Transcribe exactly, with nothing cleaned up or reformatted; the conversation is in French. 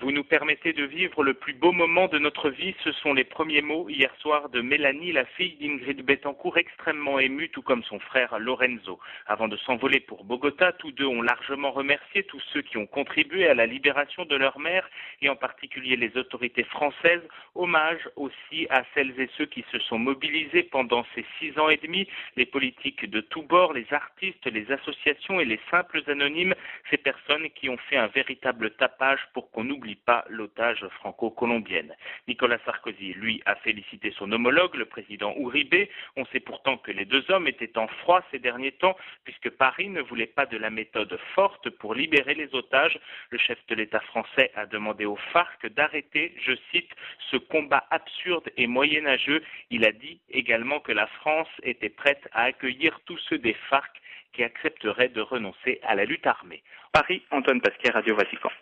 Vous nous permettez de vivre le plus beau moment de notre vie, ce sont les premiers mots hier soir de Mélanie, la fille d'Ingrid Betancourt, extrêmement émue, tout comme son frère Lorenzo. Avant de s'envoler pour Bogota, tous deux ont largement remercié tous ceux qui ont contribué à la libération de leur mère, et en particulier les autorités françaises. Hommage aussi à celles et ceux qui se sont mobilisés pendant ces six ans et demi, les politiques de tous bords, les artistes, les associations et les simples anonymes, ces personnes qui ont fait un véritable tapage pour qu'on n'oublie pas l'otage franco-colombienne. Nicolas Sarkozy, lui, a félicité son homologue, le président Uribe. On sait pourtant que les deux hommes étaient en froid ces derniers temps, puisque Paris ne voulait pas de la méthode forte pour libérer les otages. Le chef de l'État français a demandé aux FARC d'arrêter, je cite, ce combat absurde et moyenâgeux. Il a dit également que la France était prête à accueillir tous ceux des FARC qui accepteraient de renoncer à la lutte armée. Paris, Antoine Pasquier, Radio Vatican.